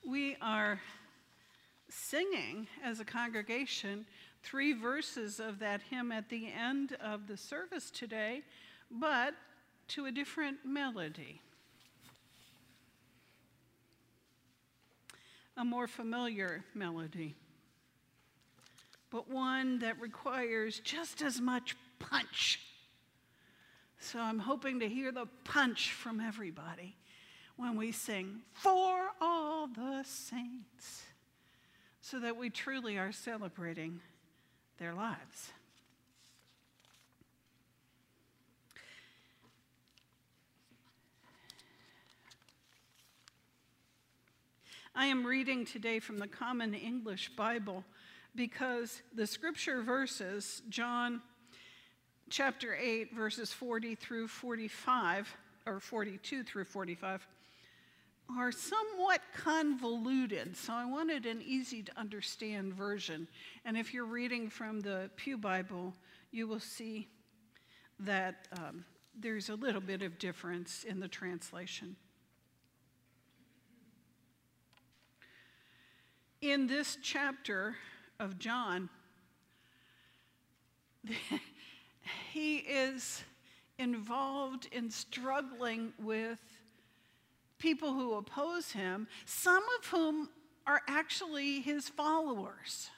We are singing as a congregation 3 verses of that hymn at the end of the service today, but to a different melody. A more familiar melody, but one that requires just as much punch. So I'm hoping to hear the punch from everybody when we sing "For All the Saints," so that we truly are celebrating their lives. I am reading today from the Common English Bible because the scripture verses, John chapter 8, verses 40 through 45, or 42 through 45, are somewhat convoluted, so I wanted an easy to understand version. And if you're reading from the Pew Bible, you will see that there's a little bit of difference in the translation. In this chapter of John, he is involved in struggling with people who oppose him, some of whom are actually his followers.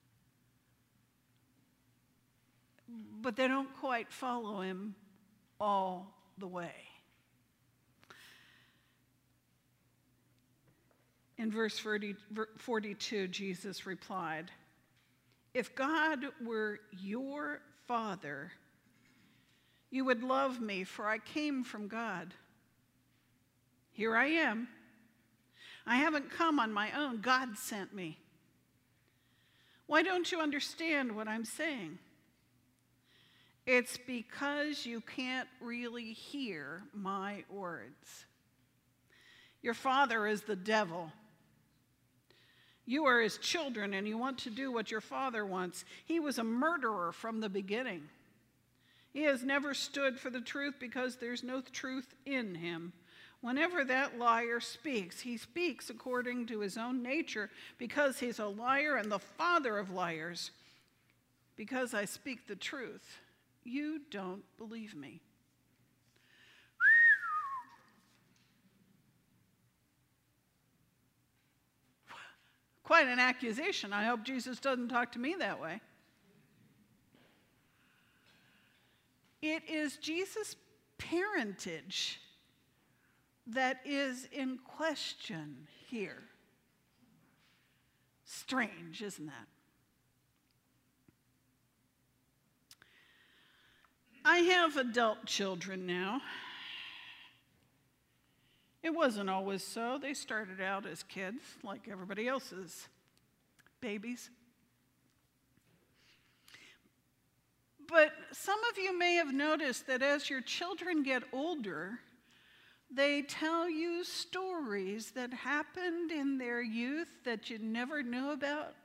But they don't quite follow him all the way. In verse 42, Jesus replied, "If God were your Father, you would love me, for I came from God. Here I am. I haven't come on my own. God sent me. Why don't you understand what I'm saying? It's because you can't really hear my words. Your father is the devil. You are his children, and you want to do what your father wants. He was a murderer from the beginning. He has never stood for the truth because there's no truth in him. Whenever that liar speaks, he speaks according to his own nature because he's a liar and the father of liars. Because I speak the truth, you don't believe me." Quite an accusation. I hope Jesus doesn't talk to me that way. It is Jesus' parentage that is in question here. Strange, isn't that? I have adult children now. It wasn't always so. They started out as kids, like everybody else's babies. But some of you may have noticed that as your children get older, they tell you stories that happened in their youth that you never knew about.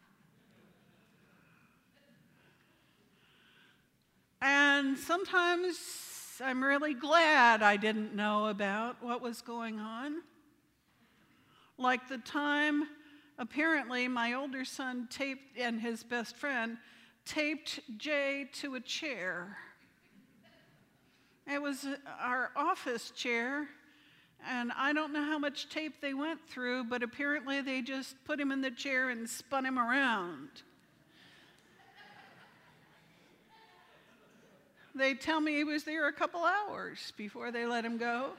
And sometimes I'm really glad I didn't know about what was going on. Like the time, apparently, my older son and his best friend taped Jay to a chair. It was our office chair, and I don't know how much tape they went through, but apparently they just put him in the chair and spun him around. They tell me he was there a couple hours before they let him go.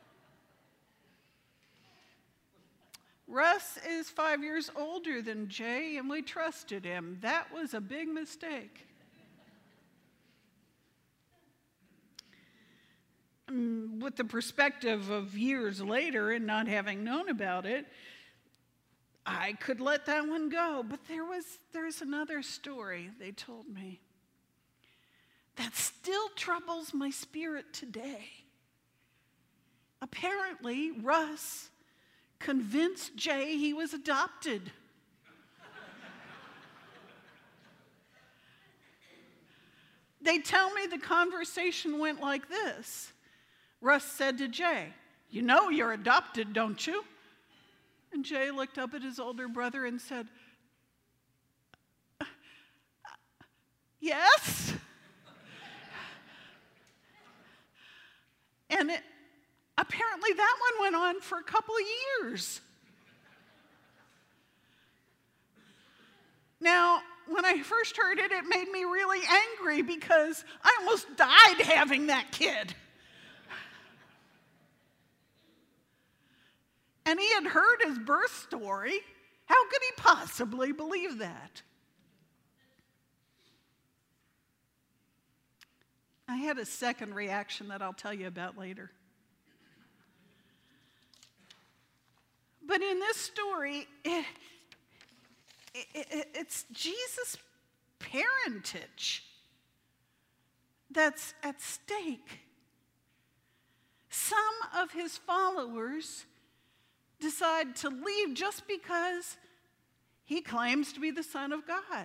Russ is 5 years older than Jay, and we trusted him. That was a big mistake. With the perspective of years later and not having known about it, I could let that one go. But there's another story they told me that still troubles my spirit today. Apparently, Russ convinced Jay he was adopted. They tell me the conversation went like this. Russ said to Jay, "You know you're adopted, don't you?" And Jay looked up at his older brother and said, yes? And apparently that one went on for a couple of years. Now, when I first heard it, it made me really angry because I almost died having that kid. And he had heard his birth story. How could he possibly believe that? I had a second reaction that I'll tell you about later. But in this story, it's Jesus' parentage that's at stake. Some of his followers decide to leave just because he claims to be the Son of God.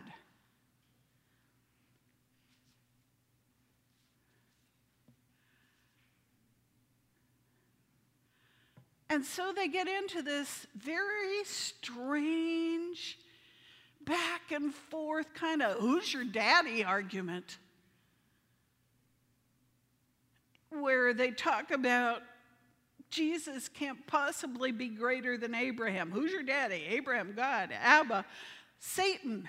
And so they get into this very strange back and forth kind of who's your daddy argument, where they talk about Jesus can't possibly be greater than Abraham. Who's your daddy? Abraham, God, Abba, Satan.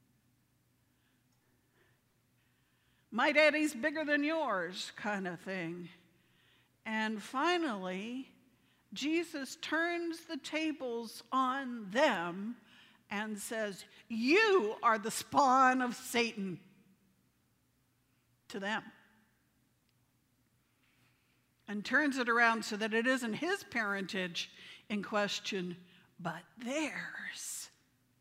My daddy's bigger than yours, kind of thing. And finally, Jesus turns the tables on them and says, you are the spawn of Satan, to them. And turns it around so that it isn't his parentage in question, but theirs.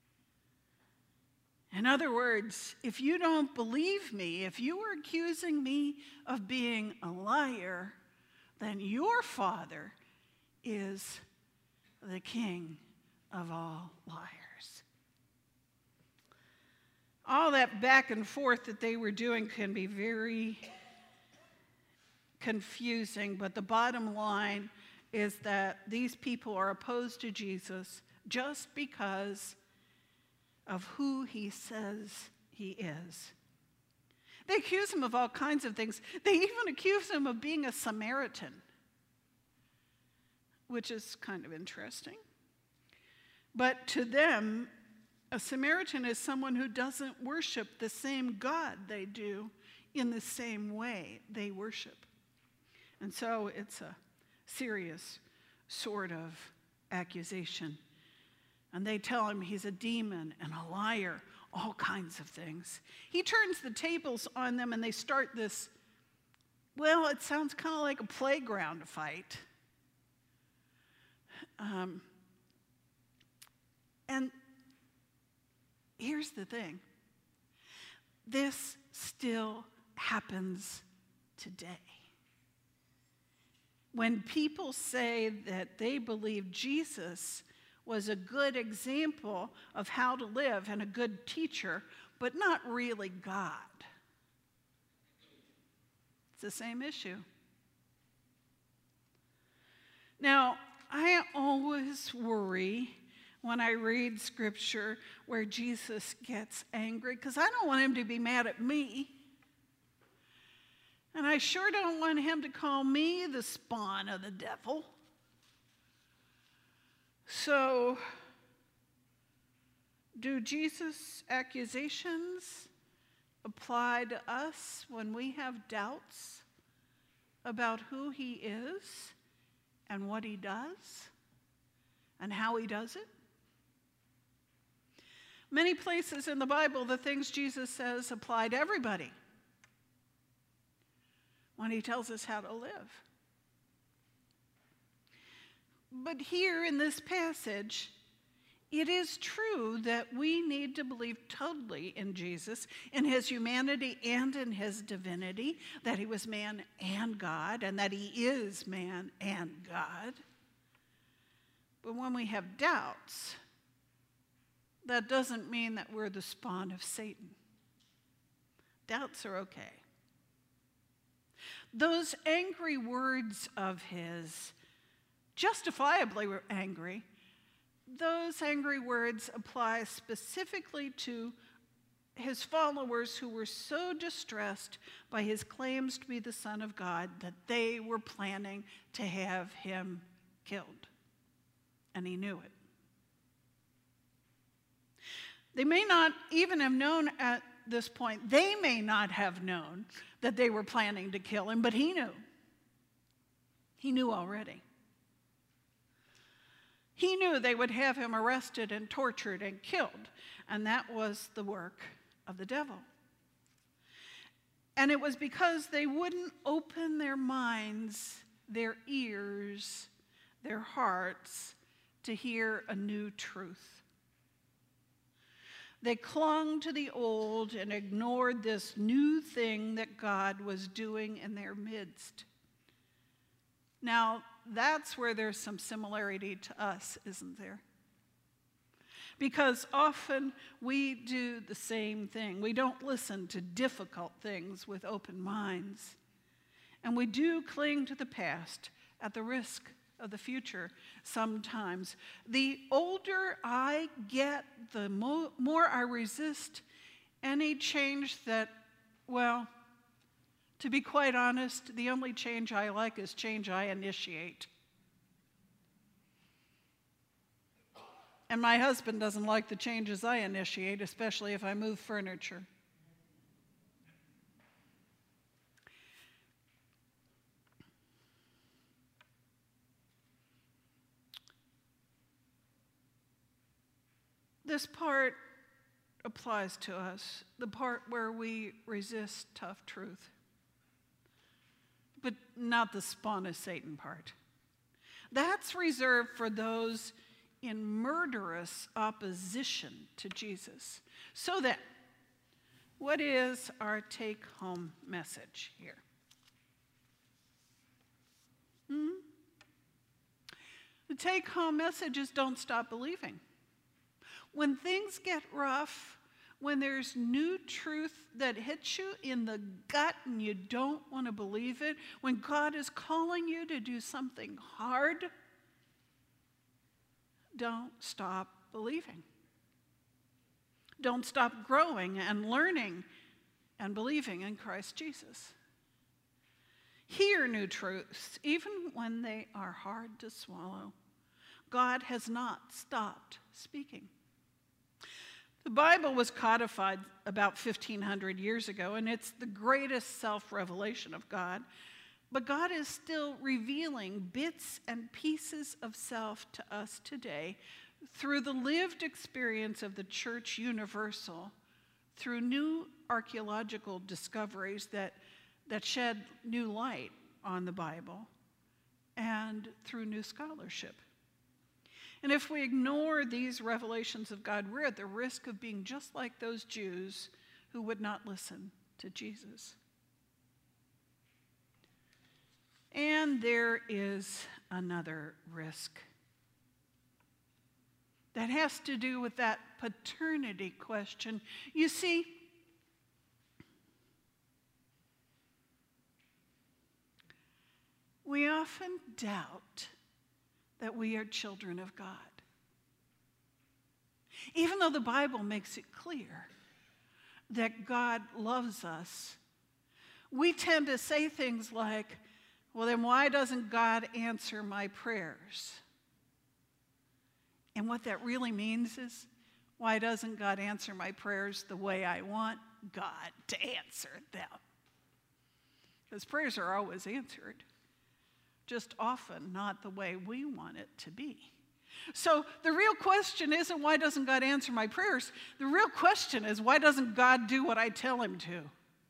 In other words, if you don't believe me, if you are accusing me of being a liar, then your father is the king of all liars. All that back and forth that they were doing can be very confusing, but the bottom line is that these people are opposed to Jesus just because of who he says he is. They accuse him of all kinds of things. They even accuse him of being a Samaritan, which is kind of interesting. But to them, a Samaritan is someone who doesn't worship the same God they do in the same way they worship. And so it's a serious sort of accusation. And they tell him he's a demon and a liar, all kinds of things. He turns the tables on them and they start this, well, it sounds kind of like a playground fight. And here's the thing. This still happens today. When people say that they believe Jesus was a good example of how to live and a good teacher, but not really God, it's the same issue. Now, I always worry when I read scripture where Jesus gets angry, because I don't want him to be mad at me. And I sure don't want him to call me the spawn of the devil. So, do Jesus' accusations apply to us when we have doubts about who he is and what he does and how he does it? Many places in the Bible, the things Jesus says apply to everybody when he tells us how to live. But here in this passage, it is true that we need to believe totally in Jesus, in his humanity and in his divinity, that he was man and God, and that he is man and God. But when we have doubts, that doesn't mean that we're the spawn of Satan. Doubts are okay. Those angry words of his, justifiably angry, those angry words apply specifically to his followers who were so distressed by his claims to be the Son of God that they were planning to have him killed. And he knew it. They may not even have known at this point, they may not have known that they were planning to kill him, but he knew. He knew already. He knew they would have him arrested and tortured and killed, and that was the work of the devil. And it was because they wouldn't open their minds, their ears, their hearts to hear a new truth. They clung to the old and ignored this new thing that God was doing in their midst. Now, that's where there's some similarity to us, isn't there? Because often we do the same thing. We don't listen to difficult things with open minds. And we do cling to the past at the risk of the future sometimes. The older I get, the more I resist any change that, well, to be quite honest, the only change I like is change I initiate. And my husband doesn't like the changes I initiate, especially if I move furniture. This part applies to us, the part where we resist tough truth, but not the spawn of Satan part. That's reserved for those in murderous opposition to Jesus. So then, what is our take-home message here? The take-home message is don't stop believing. When things get rough, when there's new truth that hits you in the gut and you don't want to believe it, when God is calling you to do something hard, don't stop believing. Don't stop growing and learning and believing in Christ Jesus. Hear new truths, even when they are hard to swallow. God has not stopped speaking. The Bible was codified about 1,500 years ago, and it's the greatest self-revelation of God. But God is still revealing bits and pieces of self to us today through the lived experience of the church universal, through new archaeological discoveries that shed new light on the Bible, and through new scholarship. And if we ignore these revelations of God, we're at the risk of being just like those Jews who would not listen to Jesus. And there is another risk that has to do with that paternity question. You see, we often doubt that we are children of God. Even though the Bible makes it clear that God loves us, we tend to say things like, well, then why doesn't God answer my prayers? And what that really means is, why doesn't God answer my prayers the way I want God to answer them? Because prayers are always answered, just often not the way we want it to be. So the real question isn't why doesn't God answer my prayers? The real question is why doesn't God do what I tell him to?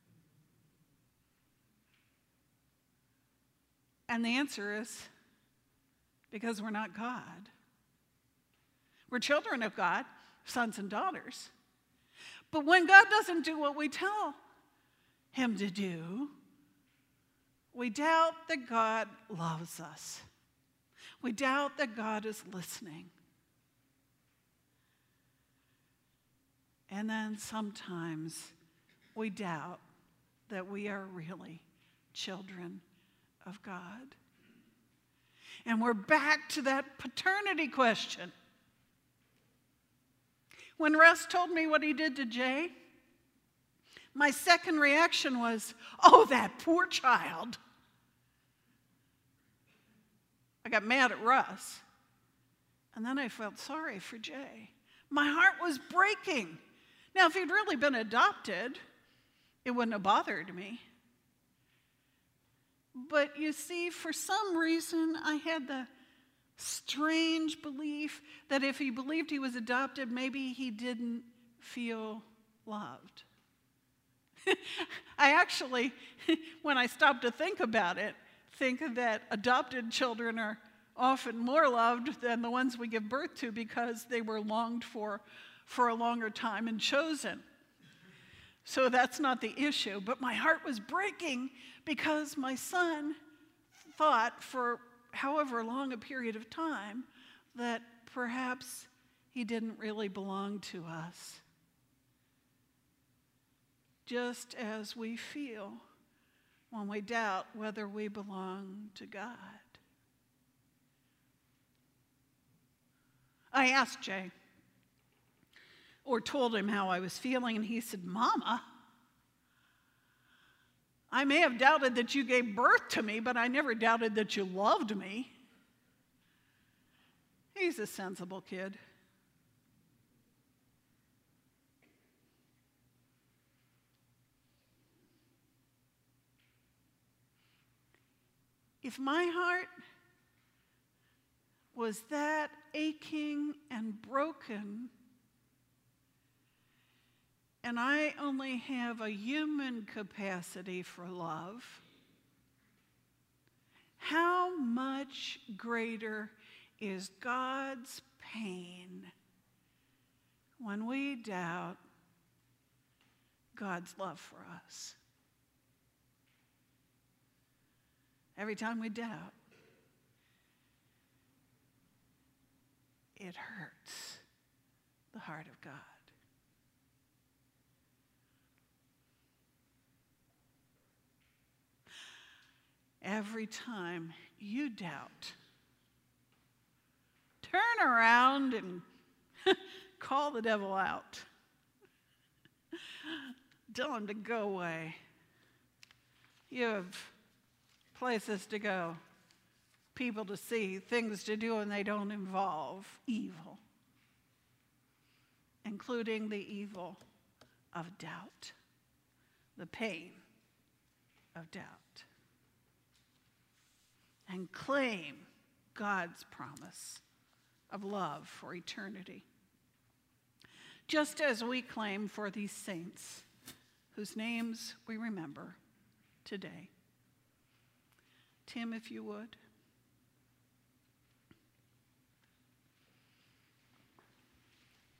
And the answer is because we're not God. We're children of God, sons and daughters. But when God doesn't do what we tell him to do, we doubt that God loves us. We doubt that God is listening. And then sometimes we doubt that we are really children of God. And we're back to that paternity question. When Russ told me what he did to Jay, my second reaction was, oh, that poor child. I got mad at Russ, and then I felt sorry for Jay. My heart was breaking. Now, if he'd really been adopted, it wouldn't have bothered me. But you see, for some reason, I had the strange belief that if he believed he was adopted, maybe he didn't feel loved. I actually, when I stopped to think about it, think that adopted children are often more loved than the ones we give birth to because they were longed for a longer time and chosen. So that's not the issue. But my heart was breaking because my son thought for however long a period of time that perhaps he didn't really belong to us. Just as we feel when we doubt whether we belong to God. I asked Jay, or told him how I was feeling, and he said, Mama, I may have doubted that you gave birth to me, but I never doubted that you loved me. He's a sensible kid. If my heart was that aching and broken, and I only have a human capacity for love, how much greater is God's pain when we doubt God's love for us? Every time we doubt, it hurts the heart of God. Every time you doubt, turn around and call the devil out. Tell him to go away. You have places to go, people to see, things to do, and they don't involve evil, including the evil of doubt, the pain of doubt. And claim God's promise of love for eternity. Just as we claim for these saints whose names we remember today. Tim, if you would.